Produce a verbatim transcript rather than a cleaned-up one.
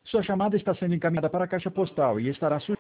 Sua chamada está sendo encaminhada para a caixa postal e estará